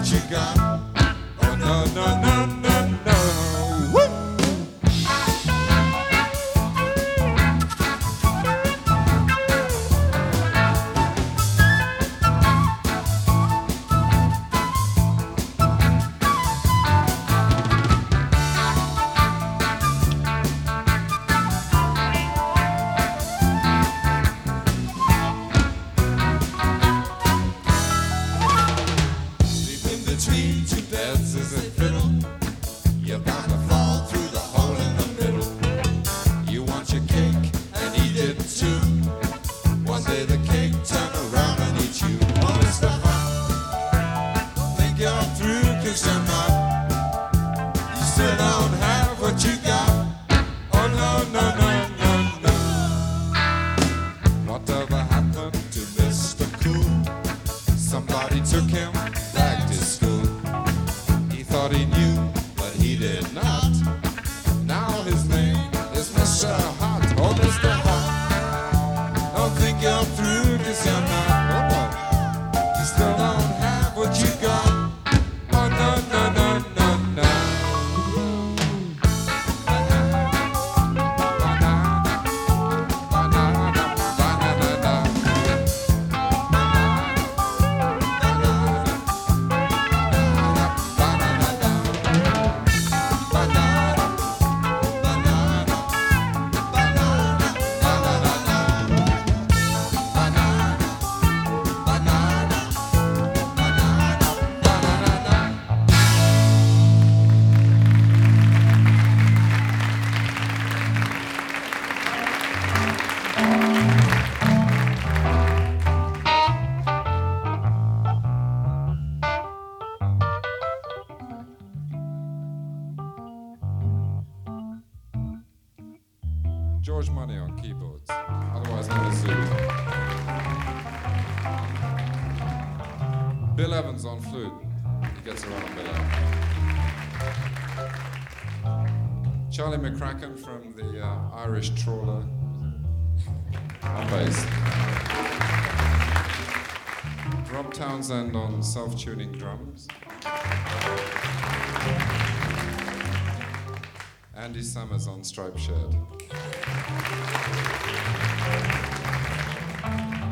what you got. Oh no, no, no, no, no. Woo! Between two beds is a fiddle. You're bound to fall through the hole in the middle. You want your cake and eat it too. One day the cake turn around and eat you. Oh, Mr. Hot, think you're through 'cause you're not. You still don't have what you got. Oh no, no, no, no, no. Whatever happened to Mr. Cool? Somebody took him back to school. He thought he knew, but he did not. Now his name is Mr. Hot. Oh, Mr. Hot, don't think you're through 'cause you're not. Oh, no. You still don't have what you got. Oh, no, no, no, no, no. George Money on keyboards, otherwise known as Zulu. Bill Evans on flute. He gets around on Bill Evans. Charlie McCracken from the Irish Trawler on bass. Rob Townsend on self-tuning drums. Andy Summers on striped shirt.